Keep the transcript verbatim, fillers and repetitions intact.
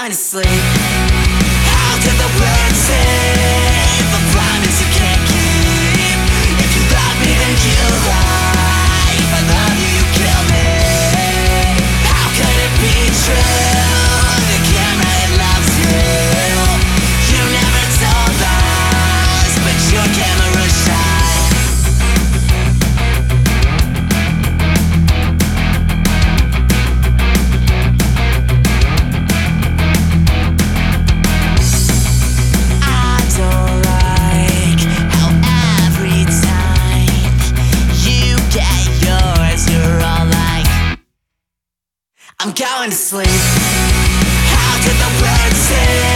going to sleep. How could the words save a promise you can't keep? If you love me, then you lie. If I love you, you kill me. How could it be true? The camera, it loves you. You never told us, but your camera shine. I'm going to sleep. How could the words say